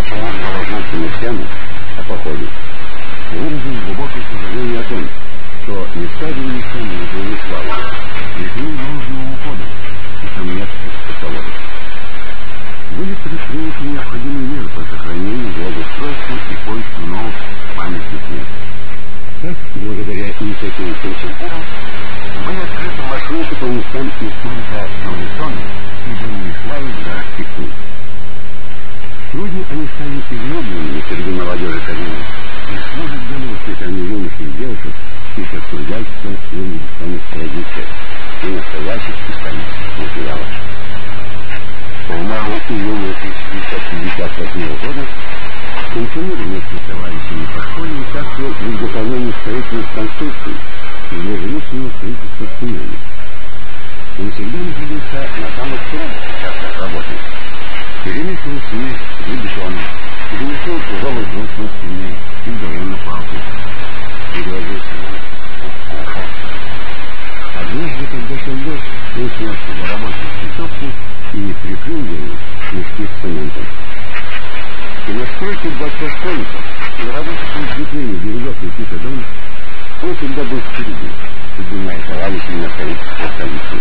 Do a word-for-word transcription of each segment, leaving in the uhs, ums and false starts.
Он доложил коммерсантам о походе, выразил глубокое сожаление о том, что не ставили сами боевые славы, лишили должного ухода и там нет экскурсоводов. Были предприняты необходимые меры по сохранению благоустройства и поиску новых памятных мест. Так, благодаря инициативе Курченкова, были открыты маршруты по местам историка Саунисона и боевые славы в горах Пекин. Сегодня они стали излюбленными среди молодежи Карелии и служат делу воспитания юношей и девушек и как трудящихся в индустриальных традициях и настоящих исторических материалов. По маю-июня тысяча девятьсот пятьдесят восьмого года пенсионер вместе с товарищами по школе участвовал в изготовлении строительных конструкций для жилищного строительства в Тюмени. Он всегда находился на самых трудных участках работы. Перемешивал смесь для бетона, переносил тяжелый груз на спине и здоровенную палку. Перевозил смесь в ухо. Однажды, когда шел дождь, он снял с его рабочую спецовку и прикрыл ею мешки с цементом. И на стройке дворца школьников и в работе по укреплению берегов реки Дон он всегда был впереди, поднимая товарищей на строительство столицы.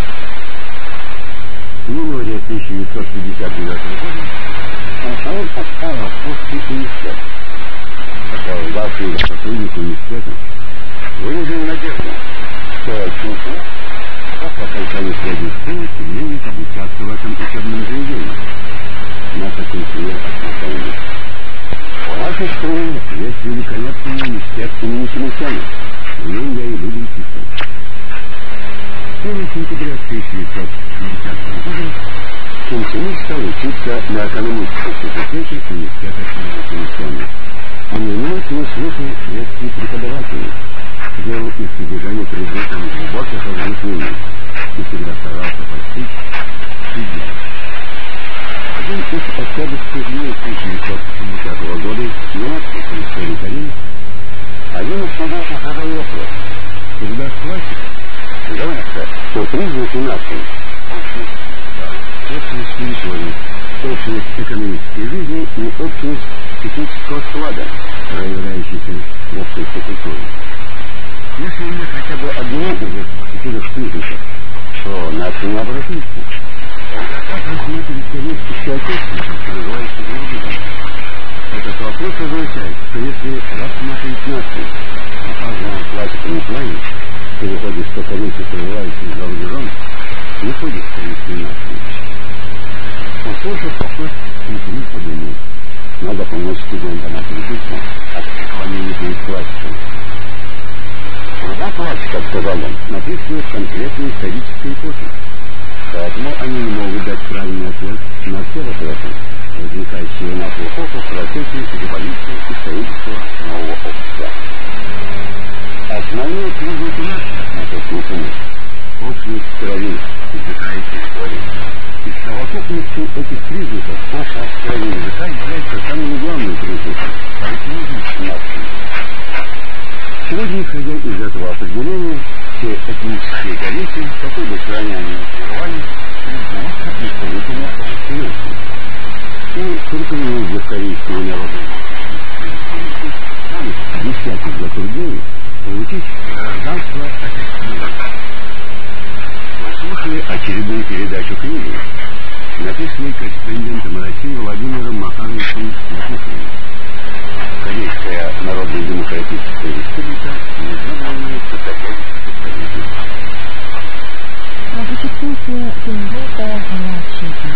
В январе тысяча девятьсот пятьдесят девятого года он оставил отпуск университет. Сопровождавший сотрудник университета выразил надежду, что Чунку после окончания средней школы имеет обучаться в этом учебном заведении. Наша пенсионер отмечает: в нашей школе есть великолепный университет имени Тимирязева. В нем я и буду учиться. первого сентября тысяча девятьсот пятидесятого года пенсионер стал учиться на экономическом факультете университета имени Тимирязева. Он внимательно слушал лекции преподавателей, делал их содержание предметом глубоких размышлений и всегда старался постичь суть дела. Один из октябрьских дней тысяча девятьсот семидесятого года на отпуск в истории Карелии один из студентов задал вопрос: когда классика говорится о признаке нации, общность территории, общность экономической жизни и общность технического склада, проявляющийся в общей культуре. Если нет хотя бы одного из этих четырех признаков, то нация не обратится. Как рассмотреть исторический отечественность, называющий другим? Этот вопрос означает, что если рассматривать нацию, указанную классиками плане, в переходе с поколений проявляющих за рубежом, не ходит в корейской нации. Послушав вопрос, Михаил подумал: надо помочь студентам отвлекиться от преклонения перед классиком. Труда классиков, сказал он, написаны в конкретной исторической эпохе, поэтому они не могут дать правильный ответ на все вопросы, возникающие у нас в эпоху в процессе революции и строительства нового общества. Основные признаки нации, отметил Михаил, общность крови, языка и территории. Из совокупности этих признаков общность крови и языка является самым главным признаком характеристики нации. Сегодня, исходя из этого определения, все этнические корейцы, какой бы стране они ни пребывали, признаются представителями русской нации. И только из-за корейского народа нам десятки затруднений получить гражданство отечественного. Вы слушали очередную передачу книги, написанной корреспондентом России Владимиром Макаровичем Якушевым. Корейская Народно-демократическая республика, незабываемая социалистическая правительство. Записывайте Тенбета младшего.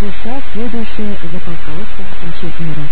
США следующая за полководцем кончит мира.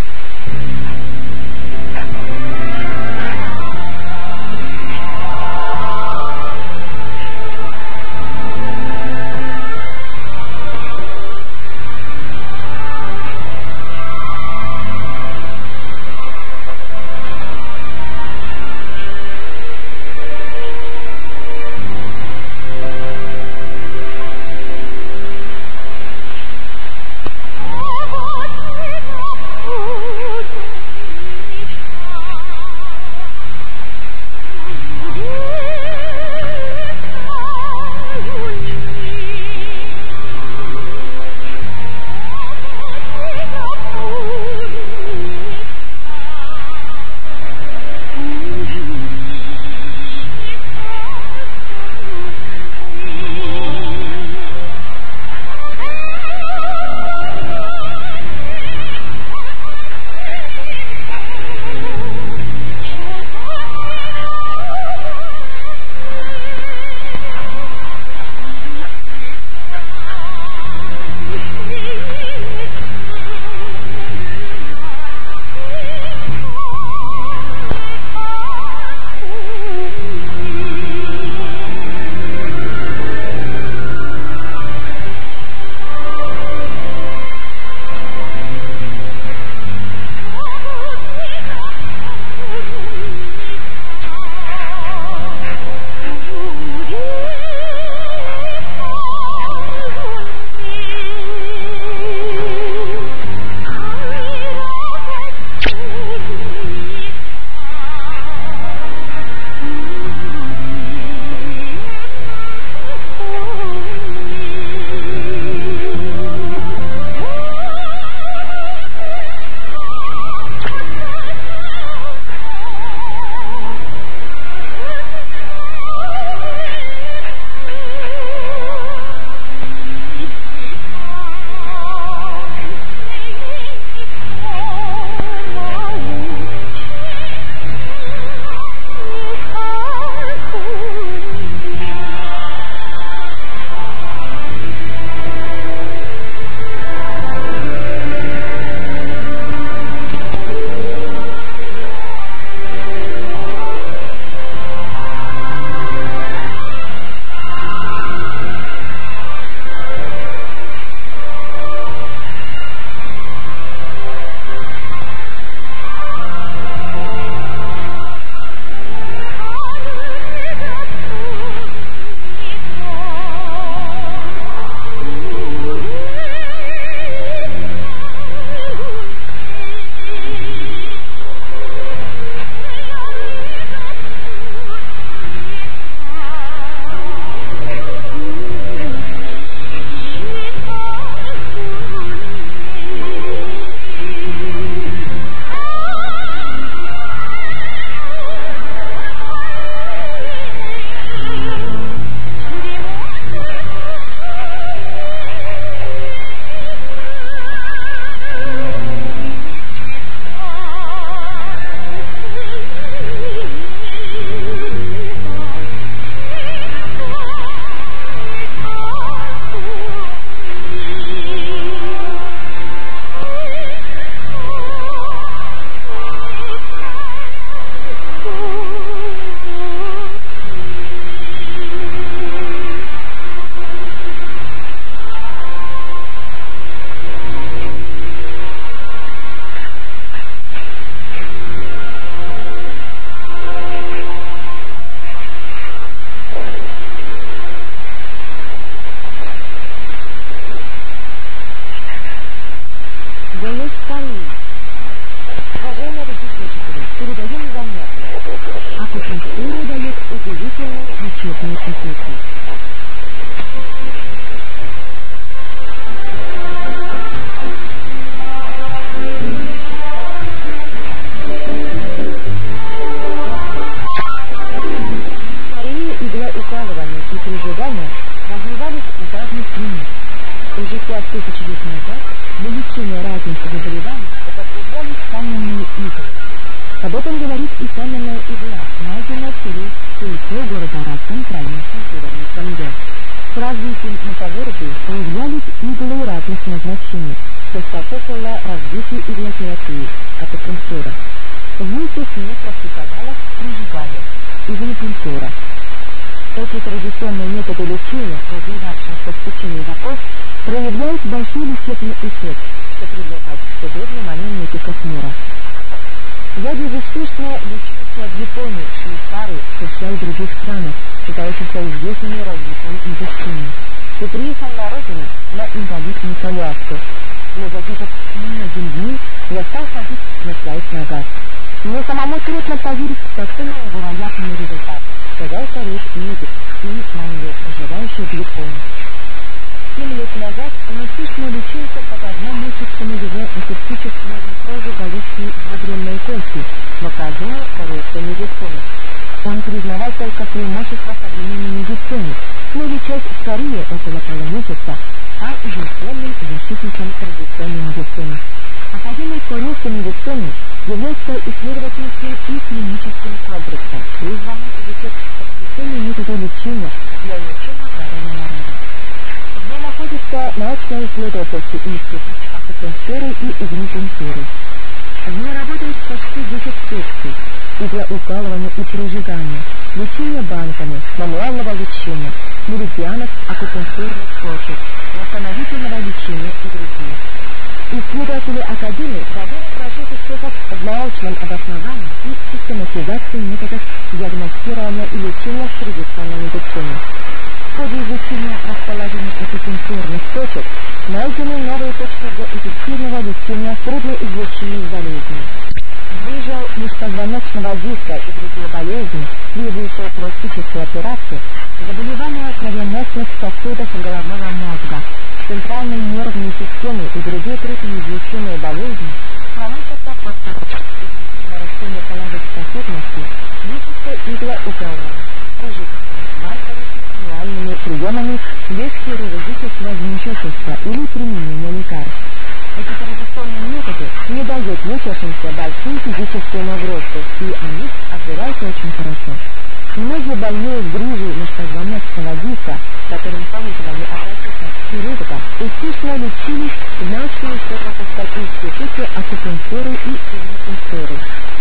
Об этом говорит и каменная игла, найденная в селе Суйцо города Расан, провинции Северной Конго. С развитием металлургии появлялись иглы разных назначений, что способствовало развитию иглотерапии, акупунктуры. Вместе с ней практиковалось прижигание, иглопунктура. Эти традиционные методы лечения, развивавшиеся в течение веков, проявляют большой лечебный эффект, что привлекает к себе внимание медиков мира. Я безуспешно лечился в Японии, Швейцарии, США и других странах, считающихся известными развитием медицины, и приехал на родину на инвалидную коляску. Но за где-то многим дней я стал ходить на своих ногах. Мне самому трудно поверить в такой невероятный результат, сказал старейший медик, сын Маньё, проживающий в Японии. Семь лет назад он успешно лечился, пока одна мышечная его асептическому нефрозу болезни бедренной кости, в оказании корейской медицины. Он признавал только преимущества современной медицины, но лечась скорее около полумесяца, а ежедневным защитником традиционной медицины. Академик корейской медицины является исследовательским и клиническим комплексом, призванным изучать специальные методы лечения для лечения здоровья народа. В нем находится научно-исследовательский институт акупунктуры и игнопунктуры. В ней работают почти десять секций: иглоукалывание и прижигание, лечение банками, мануального лечения, меридианов, акупунктурных точек, восстановительного лечения и другие. Исследователи Академии довольно больших успехов в научном обосновании и систематизации методов диагностирования и лечения в традиционной медицине. В ходе изучения расположения акупунктурных точек найдены новые точки для эффективного лечения трудноизлечимых болезней. Выжил межпозвоночного диска и другие болезни, требующие пластической операции, заболевания кровеносных сосудов головного мозга, центральной нервной системы и другие трудноизлечимые болезни, хроническое подсознание, нарушение половых способностей, лечится иглоукалывание, прижигание, банками и мануальными приемами без хирургического вмешательства или применения лекарств. Эти традиционные методы не дают лечащимся большие физические нагрузки, и они отзываются очень хорошо. Многие больные с грыжей межпозвоночного диска, которым советовали обратиться к хирургам, успешно лечились в научно-исследовательском институте акупунктуры и игнопунктуры.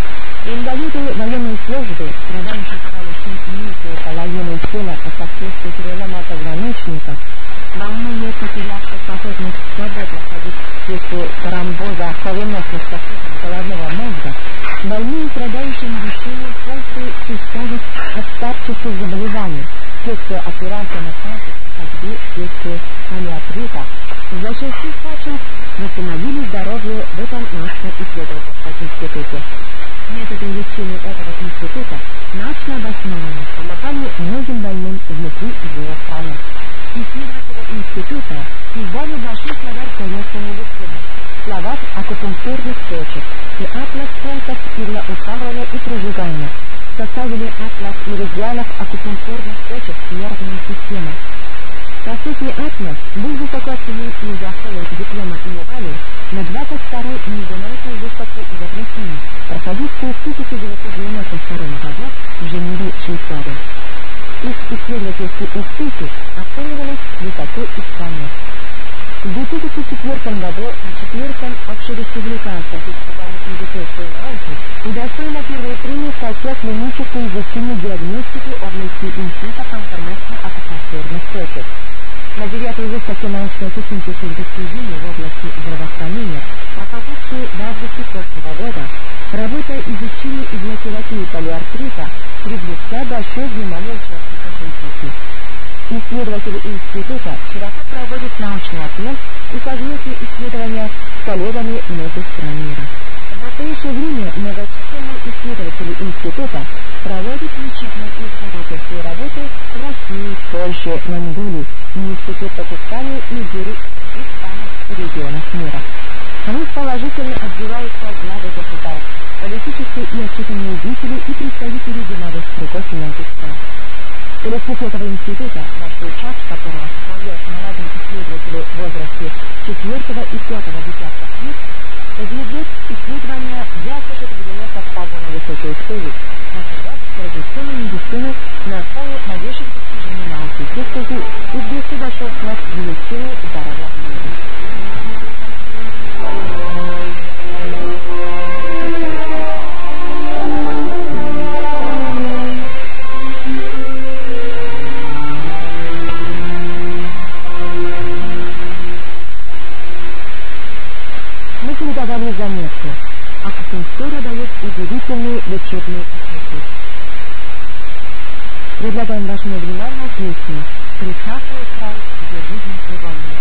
Инвалиды военной службы, страдающие параличом нижней половины тела по последствию перелома позвоночника, больные, потерявшие способность свободно ходить вследствие тромбоза кровеносных сосудов головного мозга, больные, страдающие нарушением функции суставов от старческих заболеваний, вследствие операции на пальцах, ходьбе, вследствие полиартрита, в большинстве случаев восстановили здоровье в этом научно-исследовательском институте. Методы лечения этого института научно обоснованы, помогали многим больным внутри его страны. Исследователи института издали большой словарь корейской медицины, словарь акупунктурных точек и атлас пунктов иглоукалывания и прижигания, составили атлас меридианов акупунктурных точек нервной системы. По сути, атлас был высоко оценен и удостоен диплома Иневали на двадцать второй международной выставке изобретений, проходившей в тысяча девятьсот девяносто втором году в Женеве, Швейцарии. Их исследовательские успехи оценивались высоко и строго. В две тысячи четвёртом году на четвертом общереспубликанском фестивале медицинской науки удостоена первой премии в статье клиническое изучение диагностики области института конформистно-акупунктурных точек. На девятой выставке научно-технических достижений в области здравоохранения, проходившей в августе прошлого года, работа изучения иглотерапии полиартрита привлекла большое внимание участников выставки. Исследователи института широко проводят научный обмен и совместные исследования с коллегами многих стран мира. В настоящее время многочисленные исследователи института проводят лечебные исследовательские работы в России, Польше, Монголии, Институте Пакистане, Нигерии и в странах регионах мира. Они положительно отзываются главы государств, политические и общественные деятели и представители деловых кругов многих стран. Коллектив этого института, большой часть которого составляет молодые исследователи в возрасте четвёртого и пятого десятков лет, ведет исследования для сопровождения погоны высокой цели, традиционной медицины на основе новейших достижений науки и техники и вместе большой вклад в медицину здоровья в мире. Мы передавали заметку. Акупунктура дает удивительные лечебные эффекты. Предлагаем вашему вниманию песню «Прекрасный край, где жизнь и волны».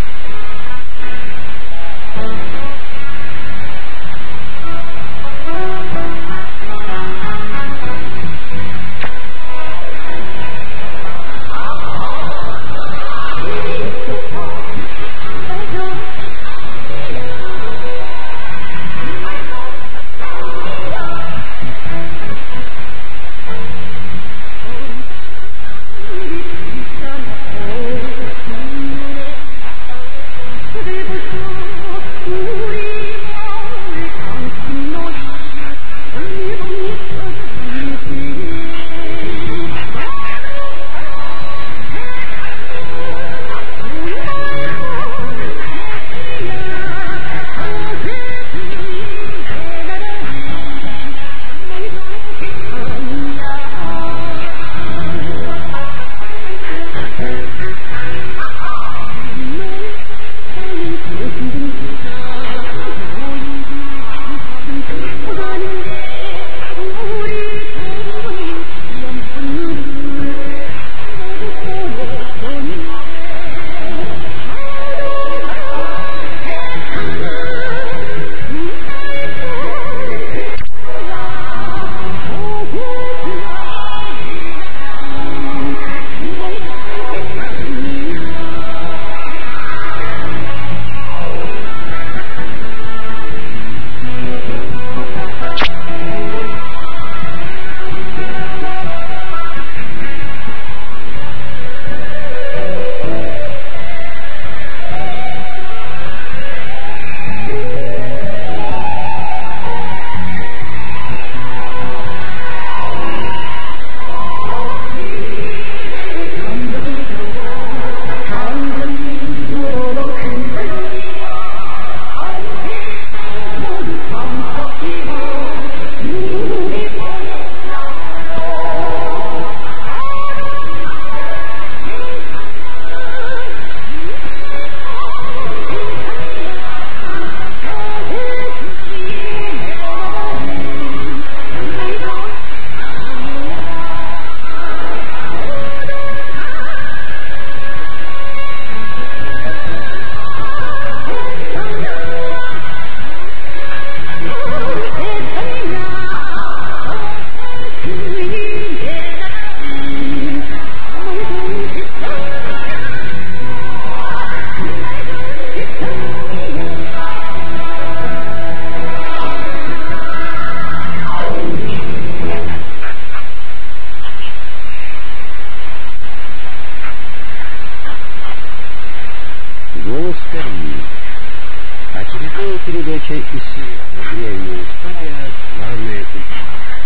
Очередная передача из сериала «Древняя история. Главная культура».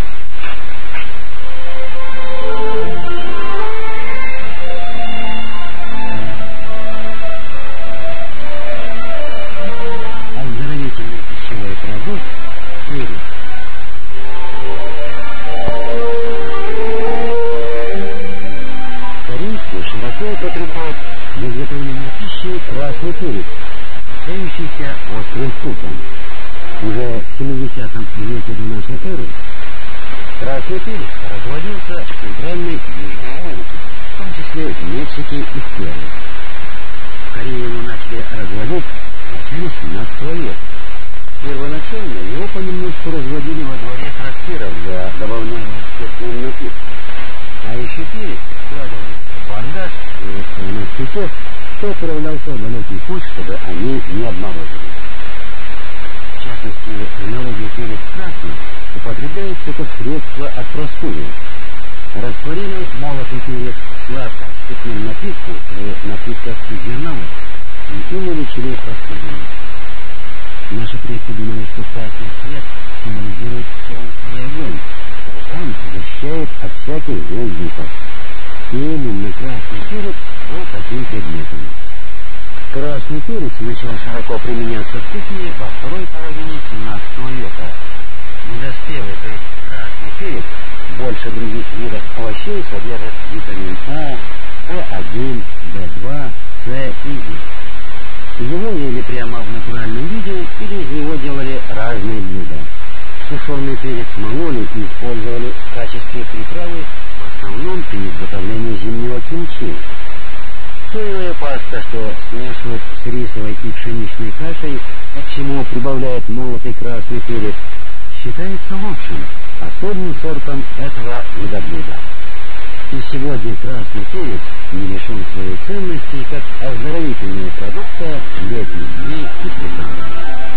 Оздоровительный пищевой продукт «Перец». Корейцы широко употребляют для изготовления пищи красный перец, отличающийся острым вкусом. Уже в семидесятом веке до нашей эры красный перец разводился в Центральной и Южной Америке, в том числе в Мексике и в Перу. В Корее его начали разводить в начале семнадцатого века. Первоначально его понемножку разводили во дворе трактиров для добавления в спиртным напиткам. А еще перец складывали в бандаж и в носитель, кто отправлялся в далекий путь, чтобы они не обморозились. В частности, в народе перец красный употребляется как средство от простуды. Растворимый молотый перец сладко в спиртном напитку при напитках из зерновых, и ими лечили простудами. Наши предки думали, что красный цвет символизирует солнце и огонь, Там защищает от всяких злых духов. Именно красный перец был таким предметом. Красный перец начал широко применяться в кухне во второй половине семнадцатого века. Недоспелый, то есть красный перец, больше других видов овощей содержит витамин А, Э один, Б два, С и Е. Его ели прямо в натуральном виде или из него делали разные блюда. Сушеный перец мололи и использовали в качестве приправы в основном при изготовлении зимнего кимчи. Соевая паста, что смешивают с рисовой и пшеничной кашей, к чему прибавляет молотый красный перец, считается лучшим, особым сортом этого вида блюда. И сегодня красный перец не лишен своей ценности как оздоровительная продукция летних дней и сезонов.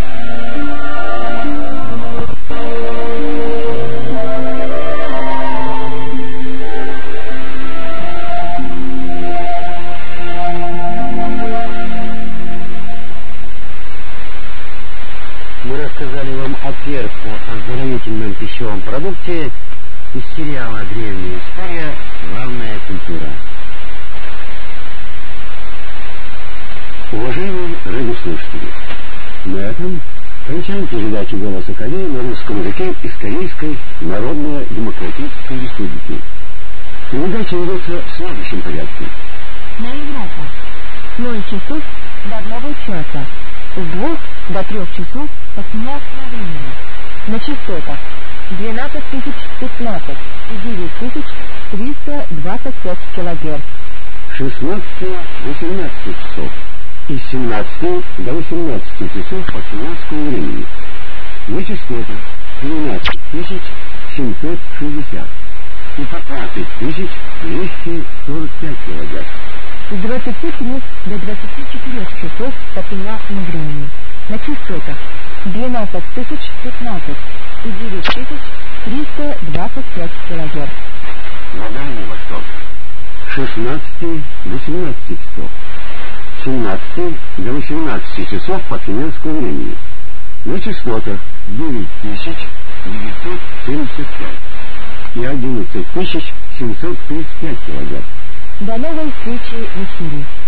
Мы рассказали вам о перце, оздоровительном пищевом продукте из сериала «Древняя история. Главная культура». Уважаемые радиослушатели, на этом кончаем передачу «Голоса Кореи» на русском языке из Корейской Народно-Демократической Республики. Передача ведется в следующем порядке. На Европу. С ноль часов до одного часа. С двух до трех часов по семнадцатому времени. На частотах двенадцать тысяч пятнадцать и девять тысяч триста двадцать пять килогерц. С шестнадцати до семнадцати часов и с семнадцати до восемнадцати часов по китайскому времени. На частотах двенадцать тысяч семьсот шестьдесят и по двадцать тысяч двести сорок пять килогерц. С двадцати трёх до двадцати четырёх часов по китайскому времени. На частотах двенадцать тысяч пятнадцать и девять тысяч триста двадцать пять килогерц. На Дальний Восток с шестнадцати до семнадцати часов, с семнадцати до восемнадцати часов по китайскому времени. На частотах девять тысяч девятьсот семьдесят пять и одиннадцать тысяч семьсот тридцать пять килогерц. До новой встречи в эфире.